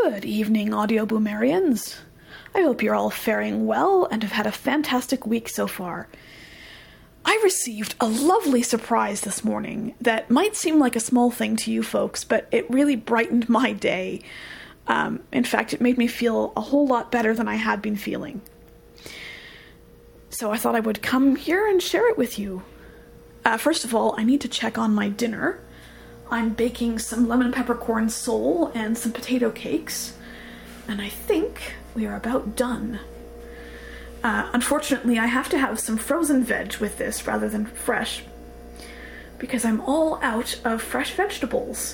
Good evening, Audio Boomerians. I hope you're all faring well and have had a fantastic week so far. I received a lovely surprise this morning that might seem like a small thing to you folks, but it really brightened my day. In fact, it made me feel a whole lot better than I had been feeling. So I thought I would come here and share it with you. First of all, I need to check on my dinner. I'm baking some lemon peppercorn sole and some potato cakes, and I think we are about done. Unfortunately, I have to have some frozen veg with this rather than fresh, because I'm all out of fresh vegetables.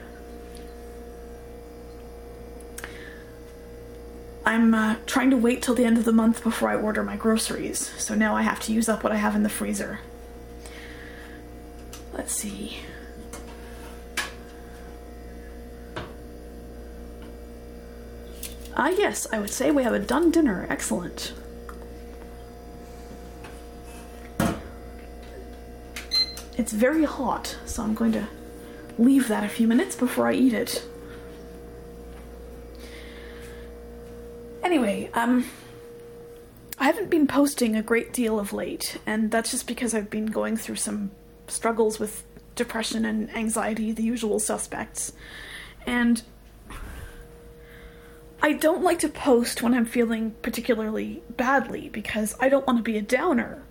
I'm trying to wait till the end of the month before I order my groceries, so now I have to use up what I have in the freezer. Let's see. Yes, I would say we have a done dinner. Excellent. It's very hot, so I'm going to leave that a few minutes before I eat it. Anyway, I haven't been posting a great deal of late, and that's just because I've been going through some struggles with depression and anxiety, the usual suspects. And I don't like to post when I'm feeling particularly badly, because I don't want to be a downer.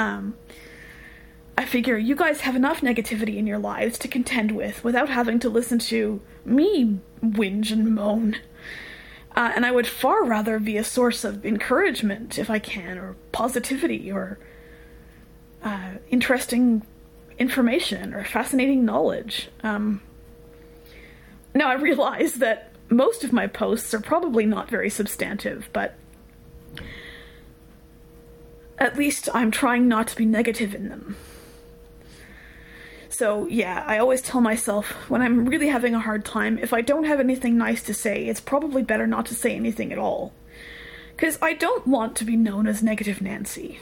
I figure you guys have enough negativity in your lives to contend with without having to listen to me whinge and moan. And I would far rather be a source of encouragement, if I can, or positivity, or interesting information, or fascinating knowledge. Now I realize that most of my posts are probably not very substantive, but at least I'm trying not to be negative in them. So yeah, I always tell myself when I'm really having a hard time, if I don't have anything nice to say, it's probably better not to say anything at all. Because I don't want to be known as Negative Nancy.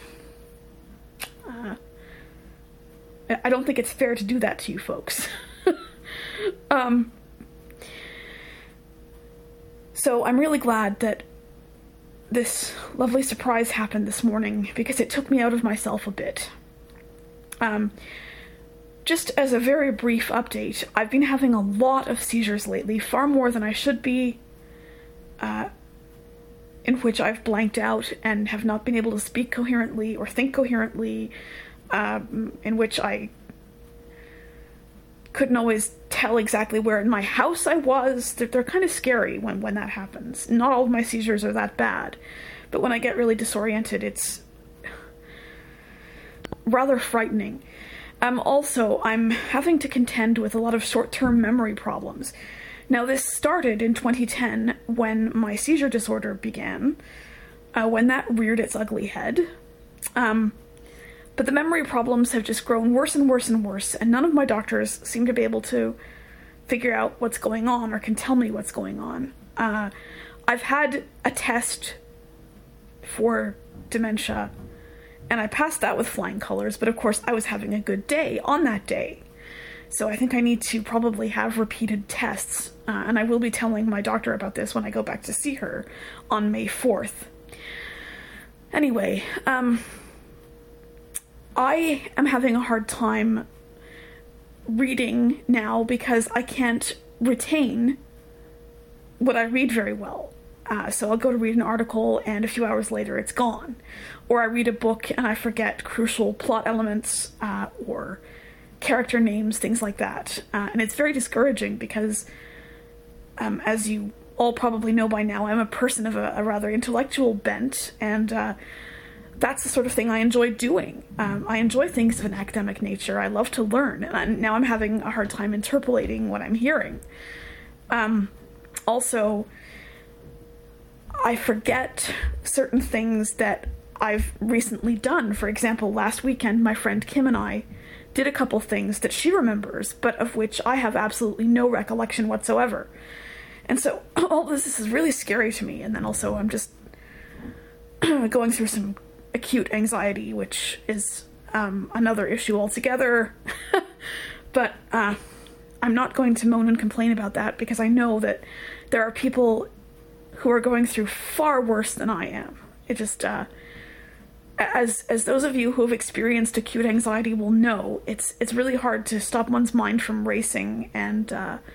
I don't think it's fair to do that to you folks. So I'm really glad that this lovely surprise happened this morning, because it took me out of myself a bit. Just as a very brief update, I've been having a lot of seizures lately, far more than I should be, in which I've blanked out and have not been able to speak coherently or think coherently, in which I couldn't always tell exactly where in my house I was. They're kind of scary when that happens. Not all of my seizures are that bad, but when I get really disoriented, it's rather frightening. Also, I'm having to contend with a lot of short-term memory problems. Now, this started in 2010 when my seizure disorder began, when that reared its ugly head. But the memory problems have just grown worse and worse and worse, and none of my doctors seem to be able to figure out what's going on or can tell me what's going on. I've had a test for dementia, and I passed that with flying colors, but of course I was having a good day on that day. So I think I need to probably have repeated tests, and I will be telling my doctor about this when I go back to see her on May 4th. Anyway, I am having a hard time reading now because I can't retain what I read very well. So I'll go to read an article and a few hours later it's gone. Or I read a book and I forget crucial plot elements or character names, things like that. And it's very discouraging because, as you all probably know by now, I'm a person of a rather intellectual bent, and that's the sort of thing I enjoy doing. I enjoy things of an academic nature. I love to learn, and now I'm having a hard time interpolating what I'm hearing. Also, I forget certain things that I've recently done. For example, last weekend, my friend Kim and I did a couple things that she remembers, but of which I have absolutely no recollection whatsoever. And so all this is really scary to me, and then also I'm just going through some acute anxiety, which is another issue altogether. But I'm not going to moan and complain about that, because I know that There are people who are going through far worse than I am. It just, as those of you who have experienced acute anxiety will know, it's really hard to stop one's mind from racing, and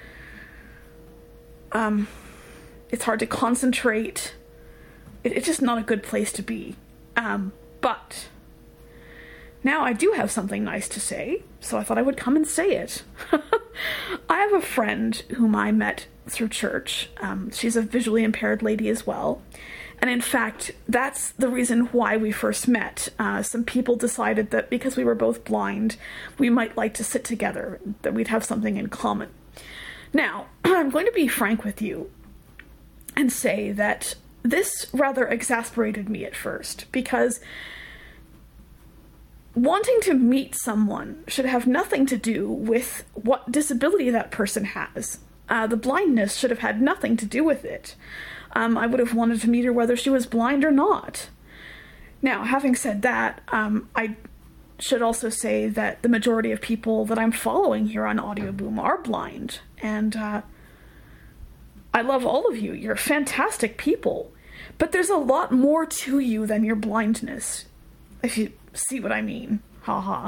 it's hard to concentrate. It's just not a good place to be. But now I do have something nice to say, so I thought I would come and say it. I have a friend whom I met through church. She's a visually impaired lady as well. And in fact, that's the reason why we first met. Some people decided that because we were both blind, we might like to sit together, that we'd have something in common. Now, I'm going to be frank with you and say that this rather exasperated me at first, because wanting to meet someone should have nothing to do with what disability that person has. The blindness should have had nothing to do with it. I would have wanted to meet her whether she was blind or not. Now, having said that, I should also say that the majority of people that I'm following here on Audioboom are blind, and I love all of you. You're fantastic people. But there's a lot more to you than your blindness, if you see what I mean. Haha.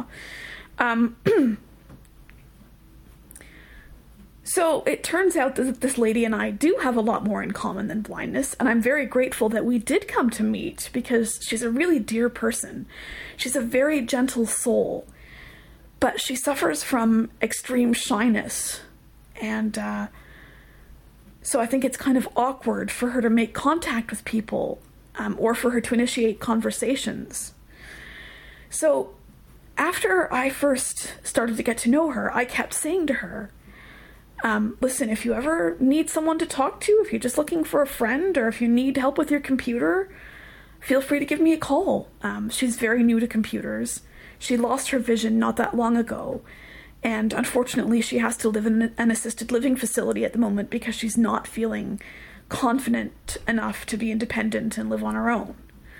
So it turns out that this lady and I do have a lot more in common than blindness, and I'm very grateful that we did come to meet, because she's a really dear person. She's a very gentle soul, but she suffers from extreme shyness, and so I think it's kind of awkward for her to make contact with people, or for her to initiate conversations. So after I first started to get to know her, I kept saying to her, listen, if you ever need someone to talk to, if you're just looking for a friend, or if you need help with your computer, feel free to give me a call. She's very new to computers. She lost her vision not that long ago, and unfortunately she has to live in an assisted living facility at the moment because she's not feeling confident enough to be independent and live on her own.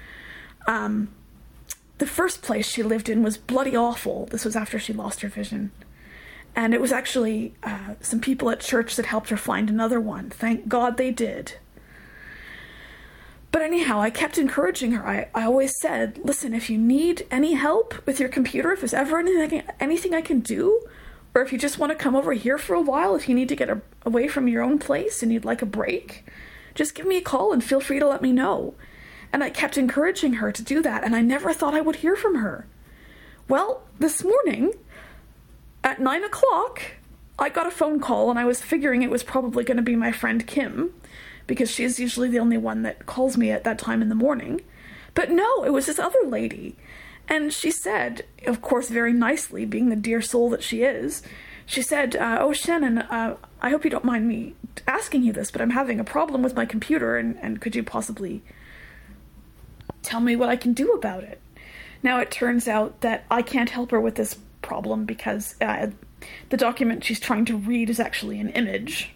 The first place she lived in was bloody awful. This was after she lost her vision. And it was actually some people at church that helped her find another one. Thank God they did. But anyhow, I kept encouraging her. I always said, listen, if you need any help with your computer, if there's ever anything I can do, or if you just want to come over here for a while, if you need to get away from your own place and you'd like a break, just give me a call and feel free to let me know. And I kept encouraging her to do that, and I never thought I would hear from her. Well, this morning, at 9 o'clock, I got a phone call, and I was figuring it was probably going to be my friend Kim, because she's usually the only one that calls me at that time in the morning. But no, it was this other lady. And she said, of course very nicely, being the dear soul that she is, she said, oh, Shannon, I hope you don't mind me asking you this, but I'm having a problem with my computer, and could you possibly tell me what I can do about it? Now, it turns out that I can't help her with this problem because the document she's trying to read is actually an image.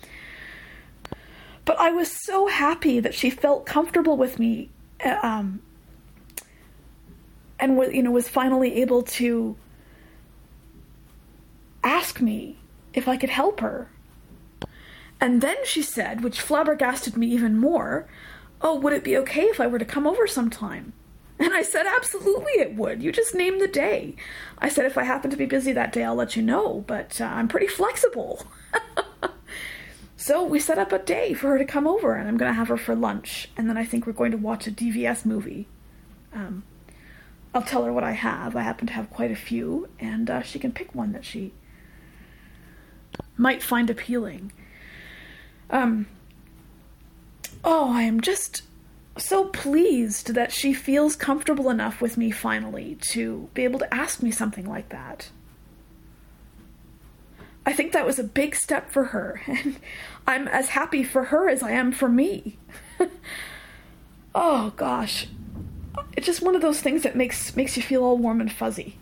But I was so happy that she felt comfortable with me, and was finally able to ask me if I could help her. And then she said, which flabbergasted me even more, oh, would it be okay if I were to come over sometime? And I said, absolutely it would. You just name the day. I said, if I happen to be busy that day, I'll let you know, but I'm pretty flexible. So we set up a day for her to come over, and I'm going to have her for lunch, and then I think we're going to watch a DVS movie. I'll tell her what I have. I happen to have quite a few, and she can pick one that she might find appealing. I am just so pleased that she feels comfortable enough with me finally to be able to ask me something like that. I think that was a big step for her, and I'm as happy for her as I am for me. Oh gosh, it's just one of those things that makes you feel all warm and fuzzy.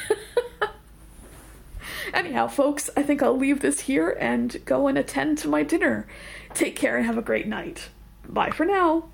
Anyhow, folks, I think I'll leave this here and go and attend to my dinner. Take care and have a great night. Bye for now.